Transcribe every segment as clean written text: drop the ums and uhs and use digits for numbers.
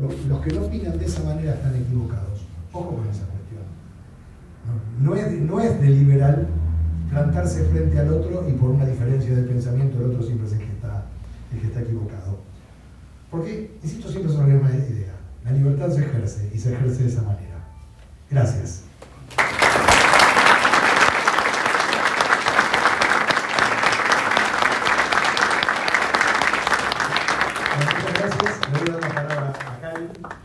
Los que no opinan de esa manera están equivocados. Ojo con esa cuestión. No es de liberal plantarse frente al otro y por una diferencia de pensamiento el otro siempre es el que está equivocado. Porque, insisto, siempre es una misma idea. La libertad se ejerce y se ejerce de esa manera. Gracias. Muchas gracias. Le voy a dar la palabra a Karen.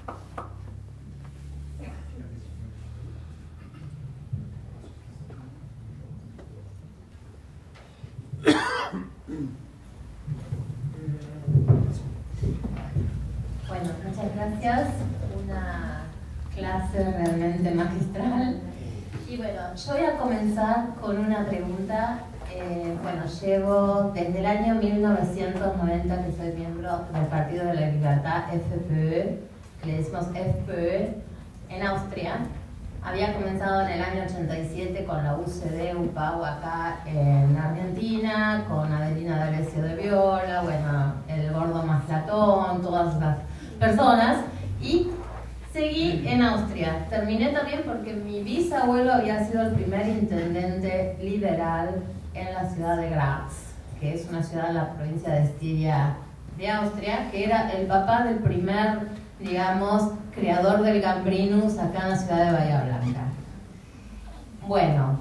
Bueno, muchas gracias. Una clase realmente magistral. Y bueno, yo voy a comenzar con una pregunta. Bueno, llevo desde el año 1990 que soy miembro del Partido de la Libertad, FPÖ, que le decimos FPÖ, en Austria. Había comenzado en el año 87 con la UCD, UPAU acá en Argentina, con Adelina D'Alessio de Viola, bueno, el gordo Maslatón, todas las personas, y seguí en Austria. Terminé también porque mi bisabuelo había sido el primer intendente liberal en la ciudad de Graz, que es una ciudad en la provincia de Estiria de Austria, que era el papá del primer, digamos, creador del Gambrinus acá en la ciudad de Bahía Blanca. Bueno,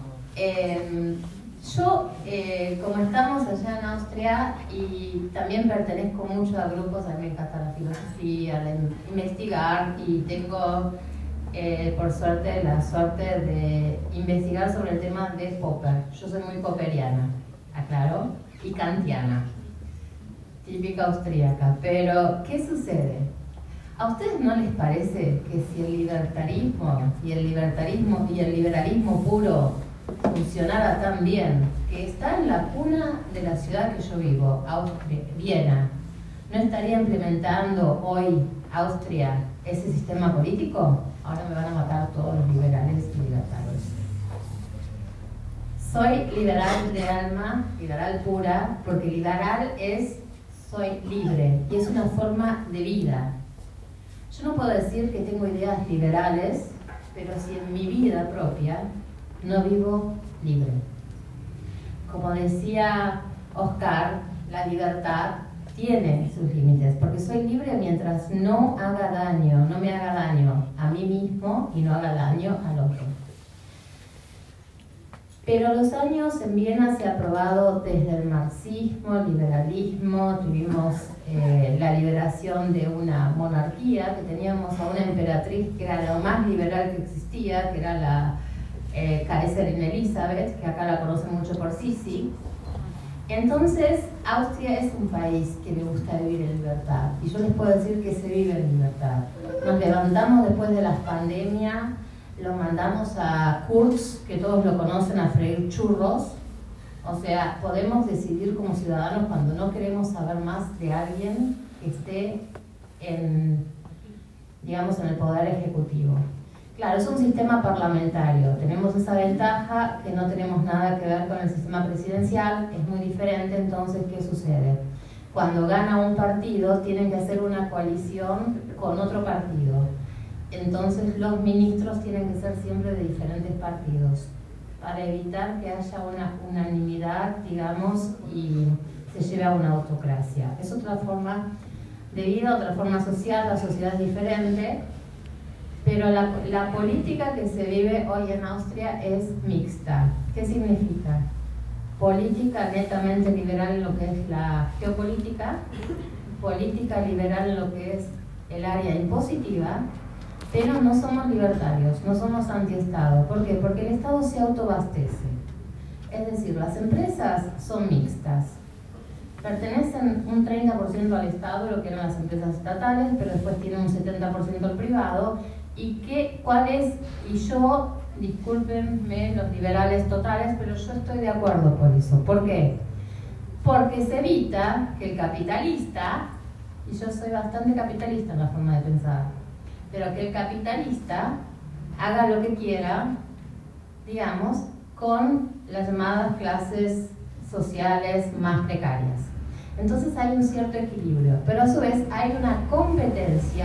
yo, como estamos allá en Austria y también pertenezco mucho a grupos, a mí me encanta la filosofía, investigar, y tengo, por suerte, la suerte de investigar sobre el tema de Popper. Yo soy muy popperiana, aclaro, y kantiana, típica austríaca. Pero, ¿qué sucede? ¿A ustedes no les parece que si el libertarismo y el liberalismo puro funcionara tan bien, que está en la cuna de la ciudad que yo vivo, Austria, Viena, no estaría implementando hoy Austria ese sistema político? Ahora me van a matar todos los liberales y libertarios. Soy liberal de alma, liberal pura, porque liberal es soy libre y es una forma de vida. Yo no puedo decir que tengo ideas liberales, pero si en mi vida propia no vivo libre. Como decía Oscar, la libertad tiene sus límites, porque soy libre mientras no haga daño, no me haga daño a mí mismo y no haga daño al otro. Pero los años en Viena se ha probado desde el marxismo, el liberalismo, tuvimos la liberación de una monarquía, que teníamos a una emperatriz que era lo más liberal que existía, que era la Kaiserin Elisabeth, que acá la conocen mucho por Sisi. Entonces, Austria es un país que le gusta vivir en libertad, y yo les puedo decir que se vive en libertad. Nos levantamos después de la pandemia, lo mandamos a Kurz, que todos lo conocen, a freír churros. O sea, podemos decidir como ciudadanos cuando no queremos saber más de alguien que esté digamos, en el poder ejecutivo. Claro, es un sistema parlamentario, tenemos esa ventaja que no tenemos nada que ver con el sistema presidencial, es muy diferente. Entonces, ¿qué sucede? Cuando gana un partido, tienen que hacer una coalición con otro partido. Entonces, los ministros tienen que ser siempre de diferentes partidos, para evitar que haya una unanimidad, digamos, y se lleve a una autocracia. Es otra forma de vida, otra forma social, la sociedad es diferente. Pero la política que se vive hoy en Austria es mixta. ¿Qué significa? Política netamente liberal en lo que es la geopolítica, política liberal en lo que es el área impositiva, pero no somos libertarios, no somos antiestado. ¿Por qué? Porque el Estado se autoabastece. Es decir, las empresas son mixtas. Pertenecen un 30% al Estado, lo que eran las empresas estatales, pero después tienen un 70% al privado. ¿Cuál es? Y yo, discúlpenme los liberales totales, pero yo estoy de acuerdo por eso. ¿Por qué? Porque se evita que el capitalista, y yo soy bastante capitalista en la forma de pensar, pero que el capitalista haga lo que quiera, digamos, con las llamadas clases sociales más precarias. Entonces hay un cierto equilibrio, pero a su vez hay una competencia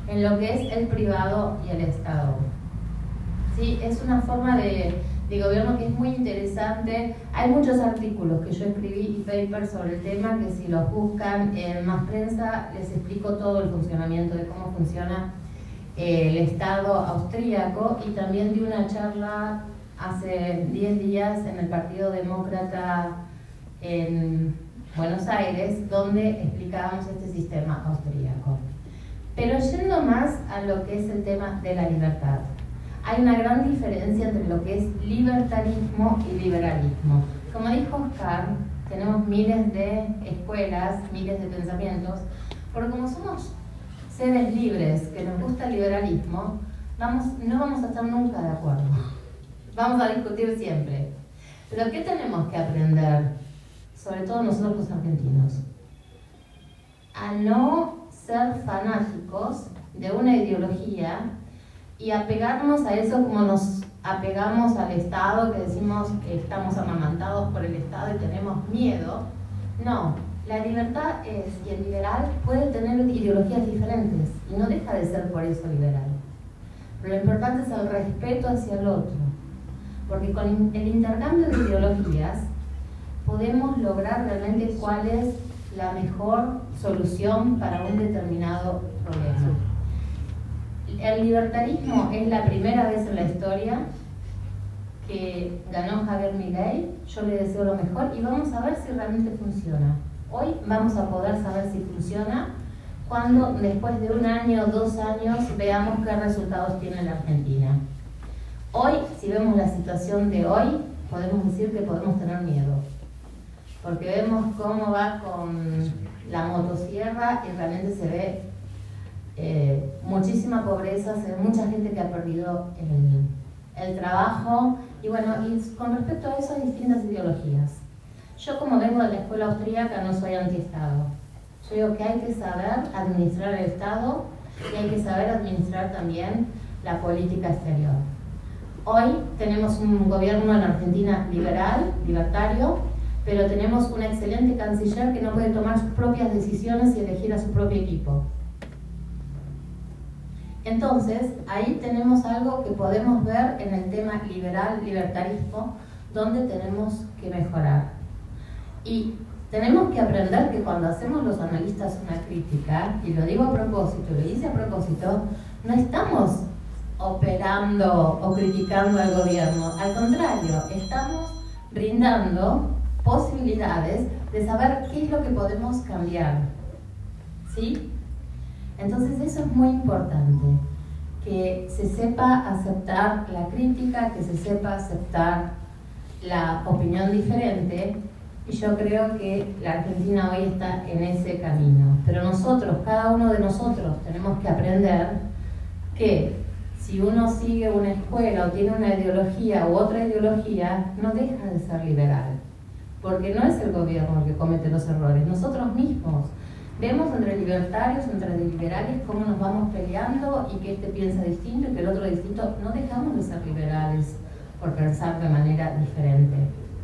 en lo que es el privado y el Estado. ¿Sí? Es una forma de gobierno que es muy interesante. Hay muchos artículos que yo escribí y papers sobre el tema que si los buscan en Más Prensa les explico todo el funcionamiento de cómo funciona el Estado austríaco, y también di una charla hace 10 días en el Partido Demócrata en Buenos Aires, donde explicábamos este sistema austríaco. Pero yendo más a lo que es el tema de la libertad, hay una gran diferencia entre lo que es libertarismo y liberalismo. Como dijo Oscar, tenemos miles de escuelas, miles de pensamientos, pero como somos seres libres, que nos gusta el liberalismo, no vamos a estar nunca de acuerdo. Vamos a discutir siempre. Pero ¿qué tenemos que aprender? Sobre todo nosotros los argentinos. A no ser fanáticos de una ideología y apegarnos a eso como nos apegamos al Estado, que decimos que estamos amamantados por el Estado y tenemos miedo. No, la libertad es, y el liberal puede tener ideologías diferentes y no deja de ser por eso liberal. Pero lo importante es el respeto hacia el otro, porque con el intercambio de ideologías podemos lograr realmente cuál es la mejor solución para un determinado problema. El libertarismo es la primera vez en la historia que ganó Javier Milei. Yo le deseo lo mejor y vamos a ver si realmente funciona. Hoy vamos a poder saber si funciona cuando después de 1 año o 2 años veamos qué resultados tiene la Argentina. Hoy, si vemos la situación de hoy, podemos decir que podemos tener miedo, porque vemos cómo va con la motosierra y realmente se ve muchísima pobreza, se ve mucha gente que ha perdido el trabajo, y bueno, y con respecto a eso hay distintas ideologías. Yo, como vengo de la escuela austríaca, no soy anti-Estado. Yo digo que hay que saber administrar el Estado y hay que saber administrar también la política exterior. Hoy tenemos un gobierno en Argentina liberal, libertario, pero tenemos una excelente canciller que no puede tomar sus propias decisiones y elegir a su propio equipo. Entonces, ahí tenemos algo que podemos ver en el tema liberal, libertarismo, donde tenemos que mejorar. Y tenemos que aprender que cuando hacemos los analistas una crítica, y lo digo a propósito, lo hice a propósito, no estamos operando o criticando al gobierno, al contrario, estamos brindando posibilidades de saber qué es lo que podemos cambiar, ¿sí? Entonces eso es muy importante, que se sepa aceptar la crítica, que se sepa aceptar la opinión diferente, y yo creo que la Argentina hoy está en ese camino. Pero nosotros, cada uno de nosotros, tenemos que aprender que si uno sigue una escuela o tiene una ideología u otra ideología, no deja de ser liberal, porque no es el gobierno el que comete los errores, nosotros mismos. Vemos entre libertarios, entre liberales, cómo nos vamos peleando y que este piensa distinto y que el otro distinto. No dejamos de ser liberales por pensar de manera diferente.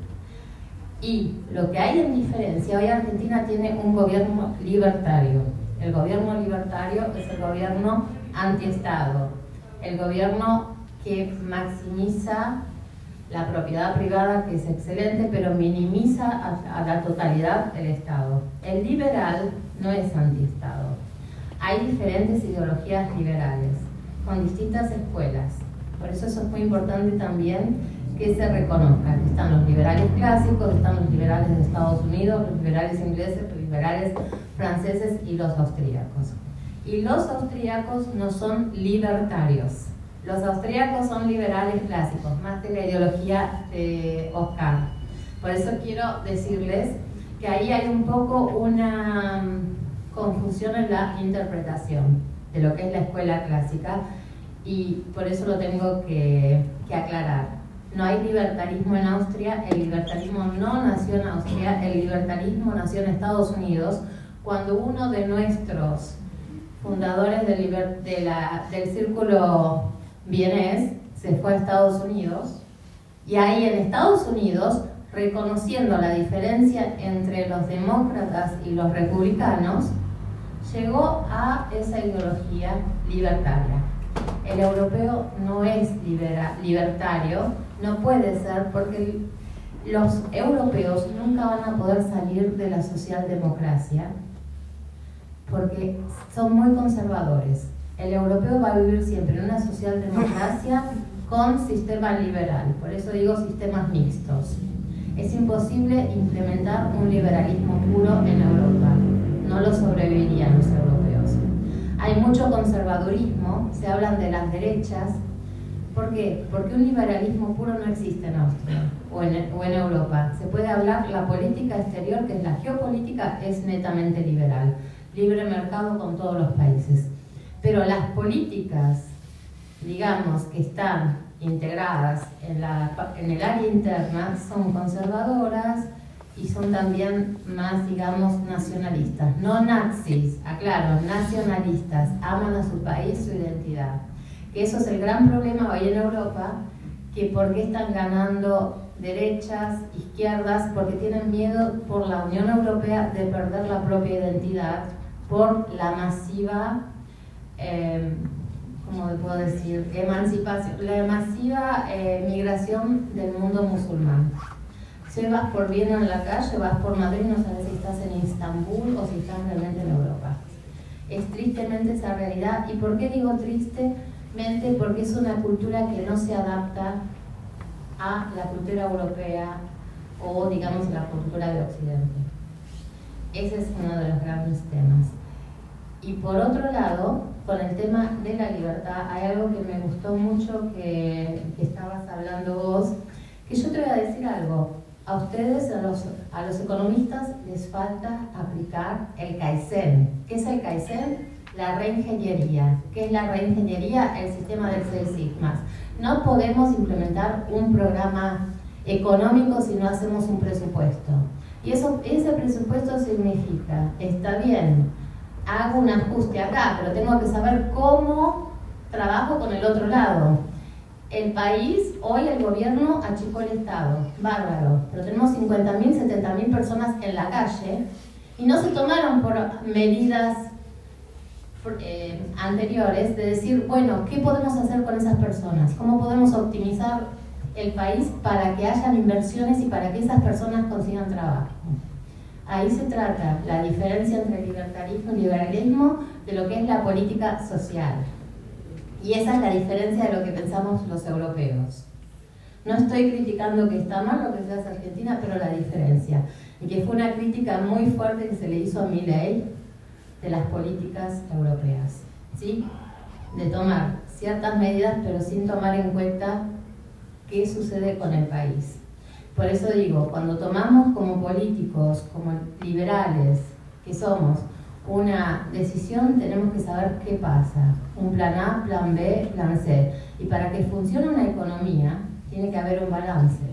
Y lo que hay en diferencia, hoy Argentina tiene un gobierno libertario. El gobierno libertario es el gobierno antiestado, el gobierno que maximiza la propiedad privada, que es excelente, pero minimiza a la totalidad el Estado. El liberal no es antiestado. Hay diferentes ideologías liberales, con distintas escuelas. Por eso es muy importante también que se reconozcan. Están los liberales clásicos, están los liberales de Estados Unidos, los liberales ingleses, los liberales franceses y los austríacos. Y los austríacos no son libertarios. Los austríacos son liberales clásicos, más de la ideología de Oscar. Por eso quiero decirles que ahí hay un poco una confusión en la interpretación de lo que es la escuela clásica, y por eso lo tengo que aclarar. No hay libertarismo en Austria, el libertarismo no nació en Austria, el libertarismo nació en Estados Unidos, cuando uno de nuestros fundadores del círculo vienés se fue a Estados Unidos, y ahí en Estados Unidos, reconociendo la diferencia entre los demócratas y los republicanos, llegó a esa ideología libertaria. El europeo no es libertario, no puede ser, porque los europeos nunca van a poder salir de la socialdemocracia porque son muy conservadores. El europeo va a vivir siempre en una socialdemocracia con sistema liberal, por eso digo sistemas mixtos. Es imposible implementar un liberalismo puro en Europa, no lo sobrevivirían los europeos. Hay mucho conservadurismo, se hablan de las derechas. ¿Por qué? Porque un liberalismo puro no existe en Austria o en Europa. Se puede hablar, la política exterior, que es la geopolítica, es netamente liberal. Libre mercado con todos los países. Pero las políticas, digamos, que están integradas en el área interna, son conservadoras y son también más, digamos, nacionalistas. No nazis, aclaro, nacionalistas. Aman a su país, su identidad. Que eso es el gran problema hoy en Europa, que por qué están ganando derechas, izquierdas, porque tienen miedo por la Unión Europea de perder la propia identidad, por la masiva, ¿cómo puedo decir?, emancipación, la masiva migración del mundo musulmán. Si vas por Viena en la calle, vas por Madrid, no sabes si estás en Estambul o si estás realmente en Europa. Es tristemente esa realidad. ¿Y por qué digo triste? Porque es una cultura que no se adapta a la cultura europea o, digamos, la cultura de Occidente. Ese es uno de los grandes temas. Y por otro lado, con el tema de la libertad, hay algo que me gustó mucho que estabas hablando vos, que yo te voy a decir algo. A ustedes, a los economistas, les falta aplicar el Kaizen. ¿Qué es el Kaizen? La reingeniería. ¿Qué es la reingeniería? El sistema del Seis Sigmas. No podemos implementar un programa económico si no hacemos un presupuesto. Y ese presupuesto significa, está bien, hago un ajuste acá, pero tengo que saber cómo trabajo con el otro lado. El país, hoy el gobierno achicó el Estado, bárbaro, pero tenemos 50.000, 70.000 personas en la calle y no se tomaron por medidas anteriores de decir, bueno, ¿qué podemos hacer con esas personas? ¿Cómo podemos optimizar el país para que hayan inversiones y para que esas personas consigan trabajo? Ahí se trata la diferencia entre libertarismo y liberalismo de lo que es la política social. Y esa es la diferencia de lo que pensamos los europeos. No estoy criticando que está mal lo que se hace en Argentina, pero la diferencia. Y que fue una crítica muy fuerte que se le hizo a Milei de las políticas europeas, ¿sí? De tomar ciertas medidas, pero sin tomar en cuenta qué sucede con el país. Por eso digo, cuando tomamos como políticos, como liberales, que somos, una decisión, tenemos que saber qué pasa. Un plan A, plan B, plan C. Y para que funcione una economía, tiene que haber un balance.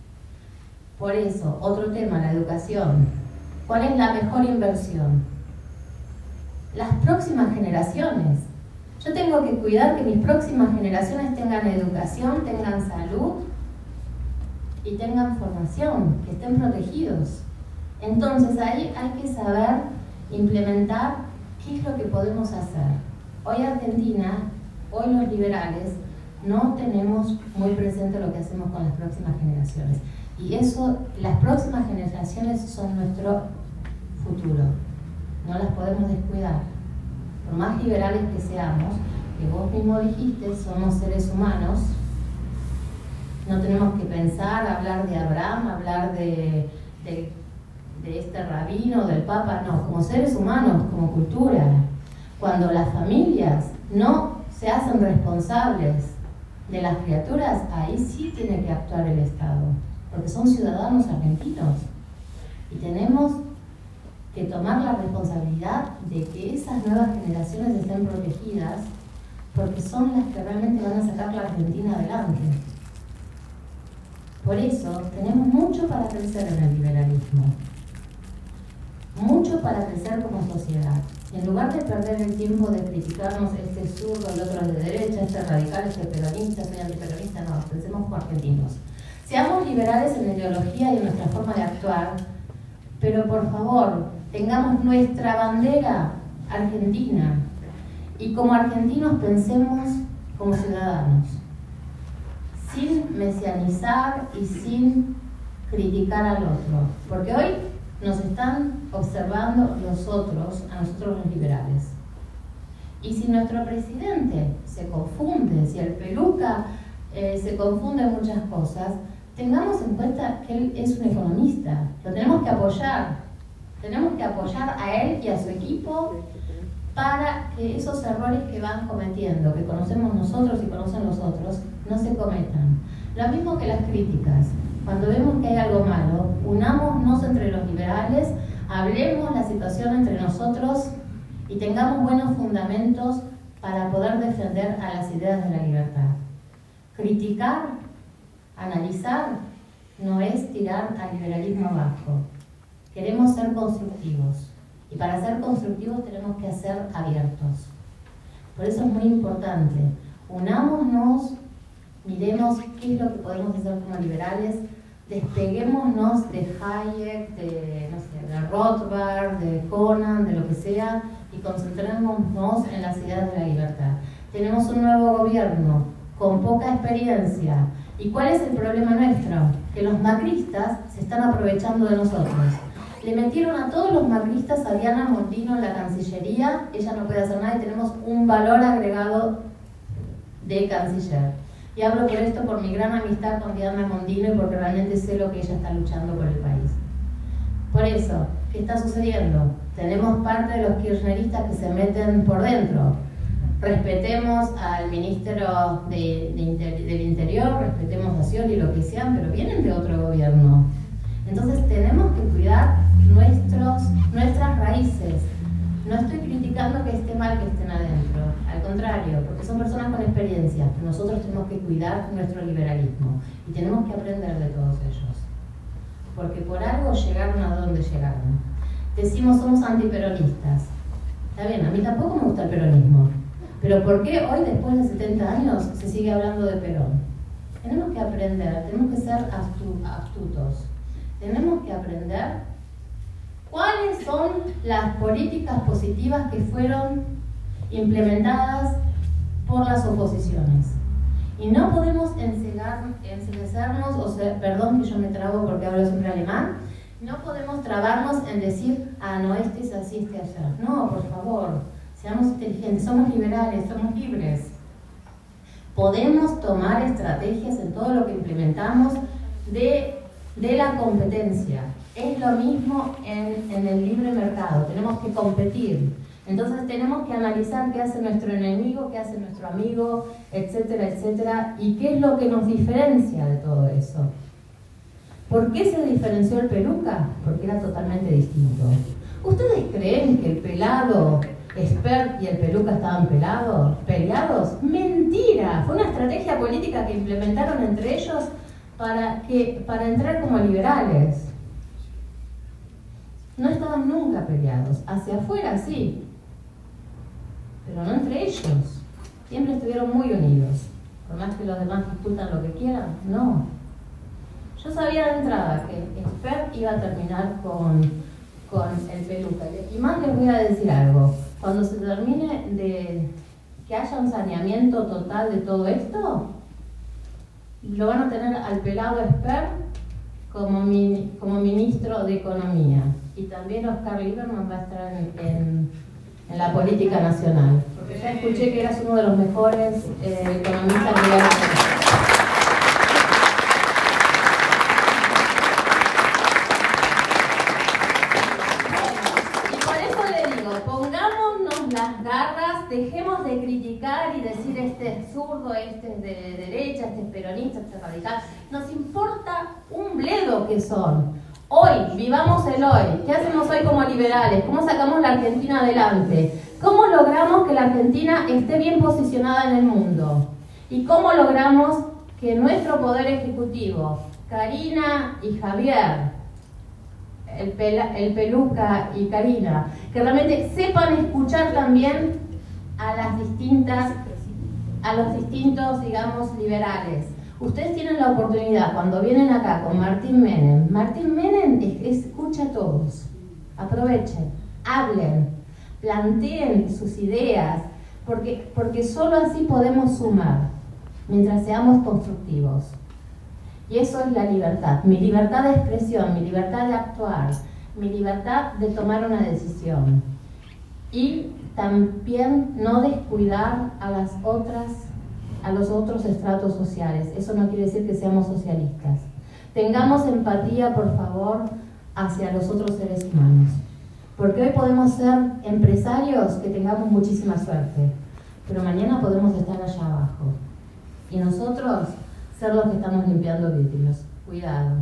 Por eso, otro tema, la educación. ¿Cuál es la mejor inversión? Las próximas generaciones. Yo tengo que cuidar que mis próximas generaciones tengan educación, tengan salud y tengan formación, que estén protegidos. Entonces ahí hay que saber implementar qué es lo que podemos hacer. Hoy Argentina, hoy los liberales, no tenemos muy presente lo que hacemos con las próximas generaciones. Y eso, las próximas generaciones son nuestro futuro. No las podemos descuidar. Por más liberales que seamos, que vos mismo dijiste, somos seres humanos, no tenemos que pensar, hablar de Abraham, hablar de este rabino, del papa, no, como seres humanos, como cultura. Cuando las familias no se hacen responsables de las criaturas, ahí sí tiene que actuar el Estado, porque son ciudadanos argentinos. Y tenemos que tomar la responsabilidad de que esas nuevas generaciones estén protegidas, porque son las que realmente van a sacar la Argentina adelante. Por eso tenemos mucho para crecer en el liberalismo, mucho para crecer como sociedad. Y en lugar de perder el tiempo de criticarnos este zurdo, el otro es de derecha, este radical, este peronista, soy antiperonista, no, pensemos como argentinos. Seamos liberales en la ideología y en nuestra forma de actuar, pero por favor, tengamos nuestra bandera argentina y como argentinos pensemos como ciudadanos, sin mesianizar y sin criticar al otro, porque hoy nos están observando los otros, a nosotros los liberales. Y si nuestro presidente se confunde, si el peluca se confunde en muchas cosas, tengamos en cuenta que él es un economista, lo tenemos que apoyar a él y a su equipo para que esos errores que van cometiendo, que conocemos nosotros y conocen los otros, no se cometan. Lo mismo que las críticas. Cuando vemos que hay algo malo, unámonos entre los liberales, hablemos la situación entre nosotros y tengamos buenos fundamentos para poder defender a las ideas de la libertad. Criticar, analizar, no es tirar al liberalismo abajo. Queremos ser constructivos. Y para ser constructivos tenemos que ser abiertos. Por eso es muy importante. Unámonos, miremos qué es lo que podemos hacer como liberales, despeguémonos de Hayek, de Rothbard, de Conan, de lo que sea, y concentrémonos en las ideas de la libertad. Tenemos un nuevo gobierno con poca experiencia. ¿Y cuál es el problema nuestro? Que los macristas se están aprovechando de nosotros. Le metieron a todos los macristas a Diana Mondino en la Cancillería, ella no puede hacer nada y tenemos un valor agregado de canciller. Y hablo por esto por mi gran amistad con Diana Mondino y porque realmente sé lo que ella está luchando por el país. Por eso, ¿qué está sucediendo? Tenemos parte de los kirchneristas que se meten por dentro. Respetemos al ministro del Interior, respetemos a Scioli, lo que sean, pero vienen de otro gobierno. Entonces tenemos que cuidar nuestras raíces. No estoy criticando que esté mal que estén adentro, al contrario, porque son personas con experiencia, pero nosotros tenemos que cuidar nuestro liberalismo y tenemos que aprender de todos ellos, porque por algo llegaron a donde llegaron. Decimos somos antiperonistas, está bien, a mí tampoco me gusta el peronismo, pero ¿por qué hoy después de 70 años se sigue hablando de Perón? Tenemos que aprender, tenemos que ser astutos, tenemos que aprender cuáles son las políticas positivas que fueron implementadas por las oposiciones. Y no podemos enceguecernos, perdón que yo me trabo porque hablo siempre alemán, no podemos trabarnos en decir, ah, no, este es así, este allá. No, por favor, seamos inteligentes, somos liberales, somos libres. Podemos tomar estrategias en todo lo que implementamos de la competencia. Es lo mismo en el libre mercado, tenemos que competir. Entonces tenemos que analizar qué hace nuestro enemigo, qué hace nuestro amigo, etcétera, etcétera, y qué es lo que nos diferencia de todo eso. ¿Por qué se diferenció el peluca? Porque era totalmente distinto. ¿Ustedes creen que el pelado Espert y el peluca estaban peleados? ¡Mentira! Fue una estrategia política que implementaron entre ellos para entrar como liberales. No estaban nunca peleados, hacia afuera sí, pero no entre ellos. Siempre estuvieron muy unidos, por más que los demás discutan lo que quieran, no. Yo sabía de entrada que Espert iba a terminar con el peluca. Y más les voy a decir algo, cuando se termine de que haya un saneamiento total de todo esto, lo van a tener al pelado Espert como ministro de Economía. Y también Oscar Lieberman va a estar en la política nacional. Porque ya escuché que eras uno de los mejores economistas que hay. Y por eso le digo, pongámonos las garras, dejemos de criticar y decir este es zurdo, este es de derecha, este es peronista, este es radical. Nos importa un bledo que son. Hoy, vivamos el hoy. ¿Qué hacemos hoy como liberales? ¿Cómo sacamos la Argentina adelante? ¿Cómo logramos que la Argentina esté bien posicionada en el mundo? ¿Y cómo logramos que nuestro poder ejecutivo, Karina y Javier, el peluca y Karina, que realmente sepan escuchar también a los distintos, digamos, liberales? Ustedes tienen la oportunidad, cuando vienen acá con Martín Menem escucha a todos, aprovechen, hablen, planteen sus ideas, porque solo así podemos sumar, mientras seamos constructivos. Y eso es la libertad, mi libertad de expresión, mi libertad de actuar, mi libertad de tomar una decisión. Y también no descuidar a los otros estratos sociales. Eso no quiere decir que seamos socialistas. Tengamos empatía, por favor, hacia los otros seres humanos. Porque hoy podemos ser empresarios que tengamos muchísima suerte, pero mañana podemos estar allá abajo. Y nosotros ser los que estamos limpiando vidrios. Cuidado.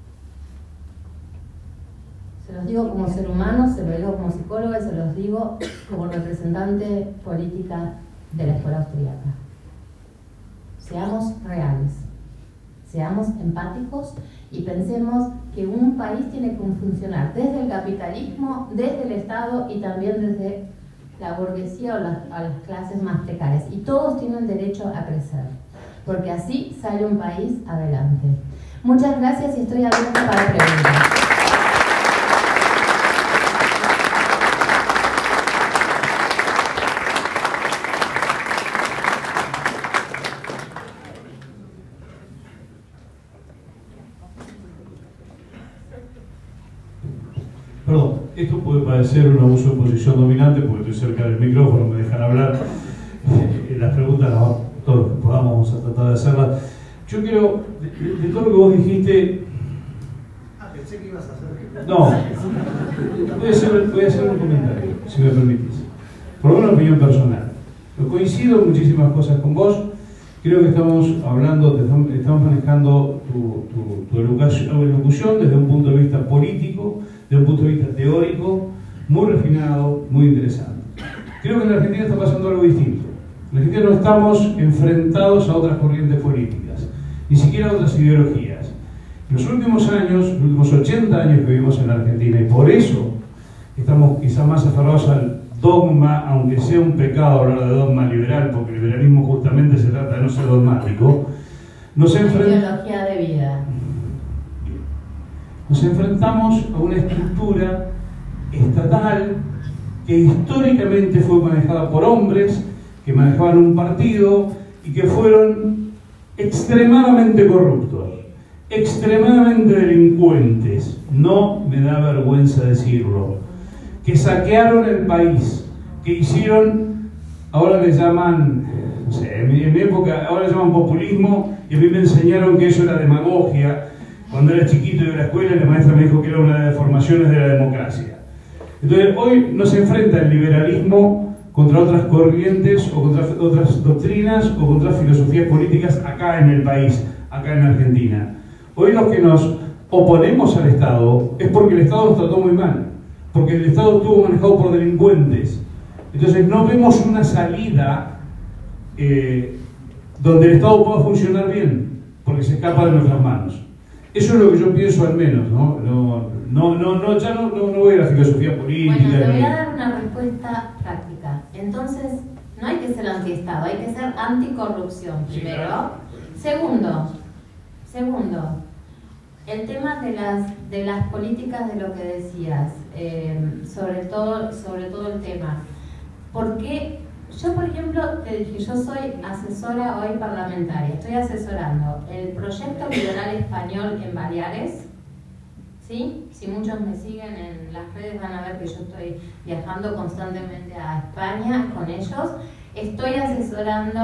Se los digo como ser humano, se los digo como psicóloga y se los digo como representante política de la escuela austríaca. Seamos reales, seamos empáticos y pensemos que un país tiene que funcionar desde el capitalismo, desde el Estado y también desde la burguesía o las clases más precarias. Y todos tienen derecho a crecer, porque así sale un país adelante. Muchas gracias y estoy abierta para preguntas. Perdón, esto puede parecer un abuso de posición dominante porque estoy cerca del micrófono, me dejan hablar. Las preguntas, todo lo que podamos, vamos a tratar de hacerlas. Yo quiero, de todo lo que vos dijiste... pensé que ibas a hacer... No, voy a hacer un comentario, si me permitís. Por una opinión personal. Yo coincido en muchísimas cosas con vos. Creo que estamos manejando tu elocución desde un punto de vista político, desde un punto de vista teórico, muy refinado, muy interesante. Creo que en la Argentina está pasando algo distinto. En la Argentina no estamos enfrentados a otras corrientes políticas, ni siquiera a otras ideologías. En los últimos años, los últimos 80 años que vivimos en la Argentina, y por eso estamos quizá más aferrados al dogma, aunque sea un pecado hablar de dogma liberal, porque el liberalismo justamente se trata de no ser dogmático, nos enfrentamos a una estructura estatal que históricamente fue manejada por hombres que manejaban un partido y que fueron extremadamente corruptos, extremadamente delincuentes, no me da vergüenza decirlo, que saquearon el país, que hicieron, ahora le llaman, no sé, en mi época, ahora le llaman populismo, y a mí me enseñaron que eso era demagogia. Cuando era chiquito y iba a la escuela, la maestra me dijo que era una de las deformaciones de la democracia. Entonces, hoy no se enfrenta el liberalismo contra otras corrientes, o contra otras doctrinas, o contra filosofías políticas acá en el país, acá en Argentina. Hoy los que nos oponemos al Estado es porque el Estado nos trató muy mal, porque el Estado estuvo manejado por delincuentes. Entonces no vemos una salida donde el Estado pueda funcionar bien, porque se escapa de nuestras manos. Eso es lo que yo pienso al menos, ¿no? Ya no voy a la filosofía política. Bueno, te voy a dar una respuesta práctica. Entonces, no hay que ser antiestado, hay que ser anticorrupción, primero. Sí, claro. Segundo, el tema de las políticas de lo que decías, sobre todo el tema. Porque yo, por ejemplo, te dije, yo soy asesora hoy parlamentaria, estoy asesorando el proyecto liberal español en Baleares, ¿sí? Si muchos me siguen en las redes van a ver que yo estoy viajando constantemente a España con ellos. Estoy asesorando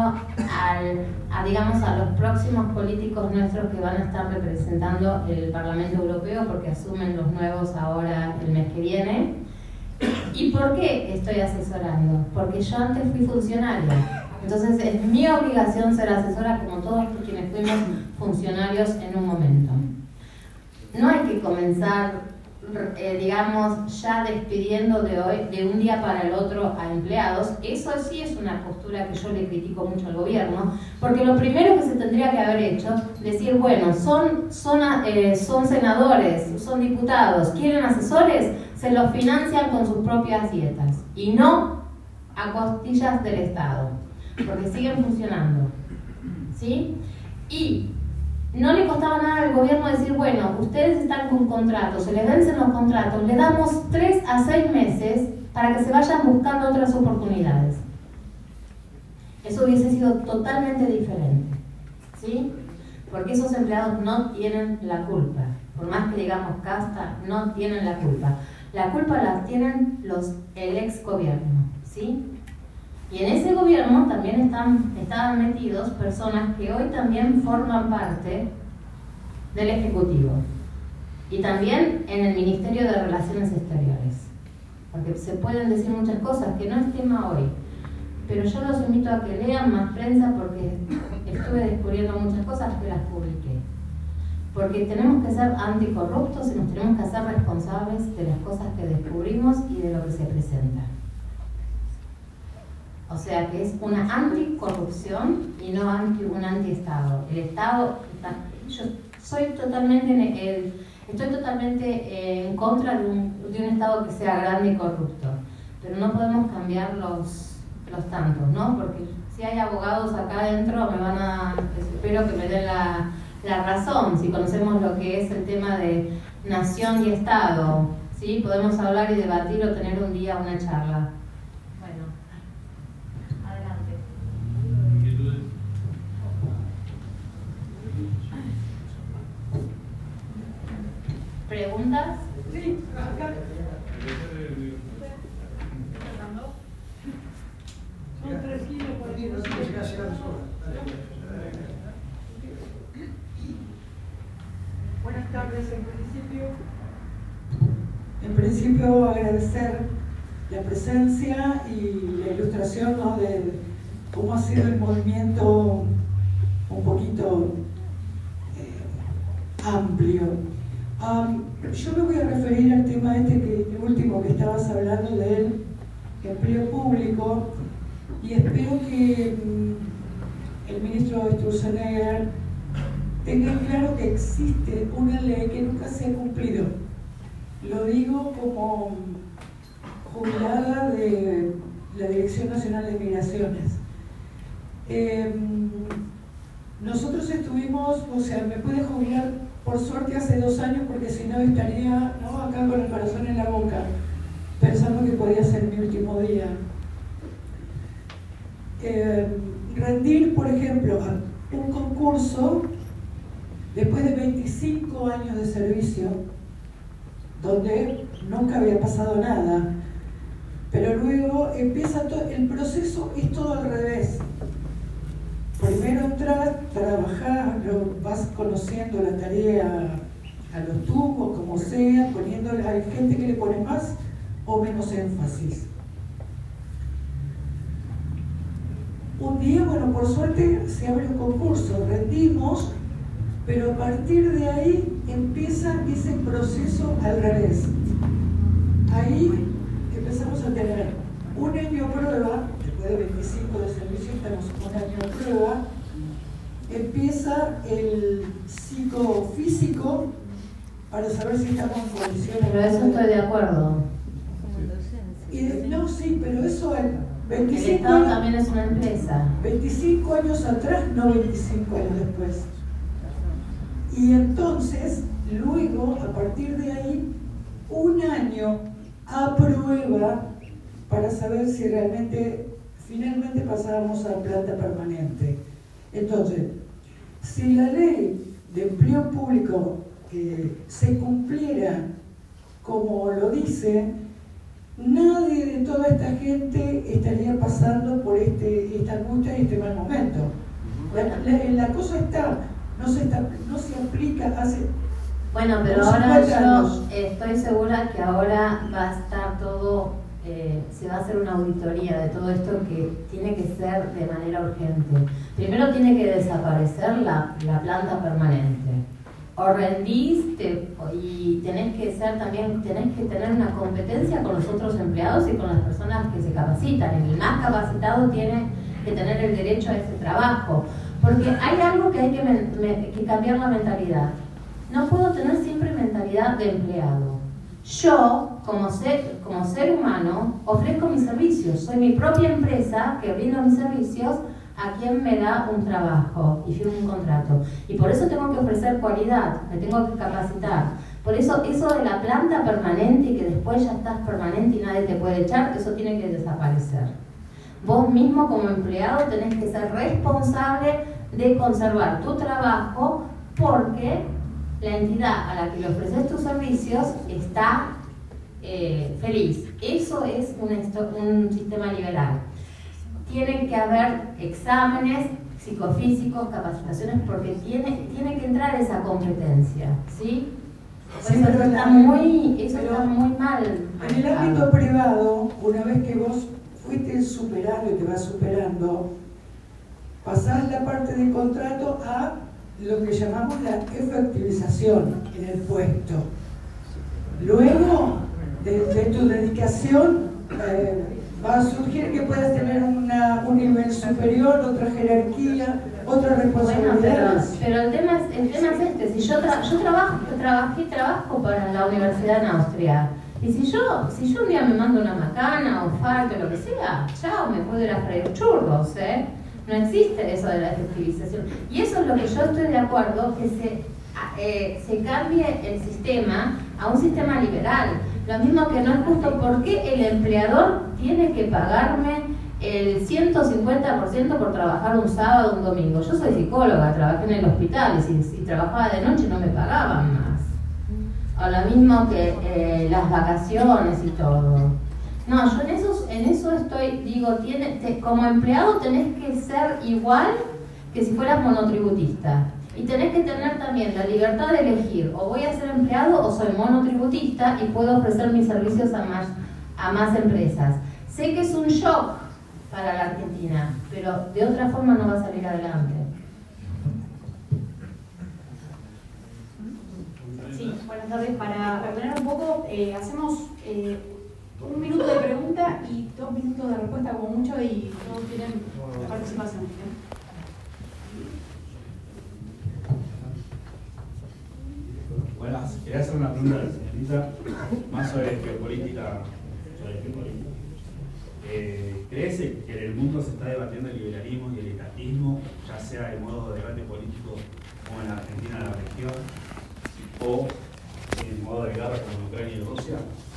a los próximos políticos nuestros que van a estar representando el Parlamento Europeo, porque asumen los nuevos ahora el mes que viene. ¿Y por qué estoy asesorando? Porque yo antes fui funcionaria. Entonces es mi obligación ser asesora, como todos quienes fuimos funcionarios en un momento. No hay que comenzar, ya despidiendo de un día para el otro a empleados. Eso sí es una postura que yo le critico mucho al gobierno, porque lo primero que se tendría que haber hecho, decir, bueno, son senadores, son diputados, ¿quieren asesores? Se los financian con sus propias dietas y no a costillas del Estado, porque siguen funcionando, ¿sí? Y no le costaba nada al gobierno decir, bueno, ustedes están con contratos, se les vencen los contratos, le damos 3 a 6 meses para que se vayan buscando otras oportunidades. eso hubiese sido totalmente diferente, ¿sí? Porque esos empleados no tienen la culpa, por más que digamos casta, no tienen la culpa. La culpa la tienen el ex gobierno, ¿sí? Y en ese gobierno también estaban metidos personas que hoy también forman parte del Ejecutivo y también en el Ministerio de Relaciones Exteriores, porque se pueden decir muchas cosas que no es tema hoy, pero yo los invito a que lean más prensa porque estuve descubriendo muchas cosas que las publiqué. Porque tenemos que ser anticorruptos y nos tenemos que hacer responsables de las cosas que descubrimos y de lo que se presenta. O sea que es una anticorrupción y no un antiestado. El Estado, yo estoy totalmente en contra de un Estado que sea grande y corrupto, pero no podemos cambiar los tantos, ¿no? Porque si hay abogados acá adentro espero que me den la razón, si conocemos lo que es el tema de nación y Estado, ¿sí? Podemos hablar y debatir o tener un día una charla. Bueno, adelante. ¿Preguntas? Sí, acá. Son 3 kilos por aquí. Buenas tardes. En principio agradecer la presencia y la ilustración, ¿no?, de cómo ha sido el movimiento un poquito amplio. Yo me voy a referir al tema el último que estabas hablando del empleo público, y espero que el ministro Sturzenegger tenga claro que existe una ley que nunca se ha cumplido. Lo digo como jubilada de la Dirección Nacional de Migraciones. Nosotros estuvimos, o sea, me pude jubilar por suerte hace 2 años, porque si no estaría, ¿no?, acá con el corazón en la boca, pensando que podía ser mi último día. Rendir, por ejemplo, un concurso después de 25 años de servicio, donde nunca había pasado nada, pero luego empieza el proceso, es todo al revés. Primero entras, trabajas, vas conociendo la tarea a los tubos, como sea, poniéndole, hay gente que le pone más o menos énfasis. Un día, bueno, por suerte se abre un concurso, rendimos, pero a partir de ahí empieza ese proceso al revés. Ahí empezamos a tener un año prueba, después de 25 de servicio estamos un año prueba, empieza el psicofísico para saber si estamos en condiciones. Pero eso estoy de acuerdo. No, sí, pero eso es 25 el Estado años, también es una empresa. 25 años atrás, no 25 años después. Y entonces, luego, a partir de ahí, un año a prueba para saber si realmente, finalmente pasábamos a planta permanente. Entonces, si la ley de empleo público se cumpliera como lo dice, nadie de toda esta gente estaría pasando por esta angustia y este mal momento. La cosa no se aplica hace... Bueno, pero ahora yo estoy segura que ahora va a estar todo, se va a hacer una auditoría de todo esto que tiene que ser de manera urgente. Primero tiene que desaparecer la planta permanente. O rendís y tenés que tener una competencia con los otros empleados y con las personas que se capacitan. El más capacitado tiene que tener el derecho a ese trabajo. Porque hay algo que hay que cambiar la mentalidad. No puedo tener siempre mentalidad de empleado. Yo, como ser humano, ofrezco mis servicios. Soy mi propia empresa que brindo mis servicios a quien me da un trabajo y firmo un contrato. Y por eso tengo que ofrecer cualidad, me tengo que capacitar. Por eso de la planta permanente y que después ya estás permanente y nadie te puede echar, eso tiene que desaparecer. Vos mismo como empleado tenés que ser responsable de conservar tu trabajo porque la entidad a la que le ofreces tus servicios está feliz. Eso es un sistema liberal. Tienen que haber exámenes psicofísicos, capacitaciones, porque tiene que entrar esa competencia, ¿sí? Sí, eso pero está muy mal. En el ámbito privado, una vez que vos fuiste superando y te vas superando, pasás la parte del contrato a lo que llamamos la efectivización en el puesto. Luego de tu dedicación va a surgir que puedas tener un nivel superior, otra jerarquía, otra responsabilidad. Bueno, pero el tema es este. Si yo trabajo para la universidad en Austria, y si yo un día me mando una macana o falta lo que sea, chao, me puedo ir a freír churros, ¿eh? No existe eso de la efectivización. Y eso es lo que yo estoy de acuerdo, que se cambie el sistema a un sistema liberal. Lo mismo que no es justo, porque el empleador tiene que pagarme el 150% por trabajar un sábado o un domingo. Yo soy psicóloga, trabajé en el hospital y si trabajaba de noche no me pagaban más. O lo mismo que las vacaciones y todo. No, yo en eso estoy, digo, como empleado tenés que ser igual que si fueras monotributista. Y tenés que tener también la libertad de elegir, o voy a ser empleado o soy monotributista y puedo ofrecer mis servicios a más empresas. Sé que es un shock para la Argentina, pero de otra forma no va a salir adelante. Sí, buenas tardes. Para ordenar un poco, hacemos 1 minuto de pregunta y 2 minutos de respuesta como mucho, y todos tienen participación. Buenas, quería hacer una pregunta a la señorita, más sobre geopolítica. ¿Crees que en el mundo se está debatiendo el liberalismo y el etatismo, ya sea de modo de debate político como en la Argentina, en la región, o en modo de guerra como en Ucrania y Rusia?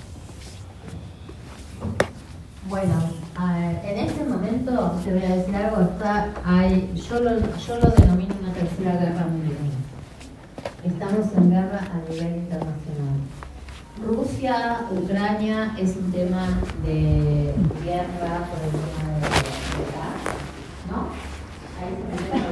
Bueno, en este momento te voy a decir algo, yo lo denomino una tercera guerra mundial. Estamos en guerra a nivel internacional. Rusia, Ucrania es un tema de guerra por el tema de gas, ¿no? Ahí se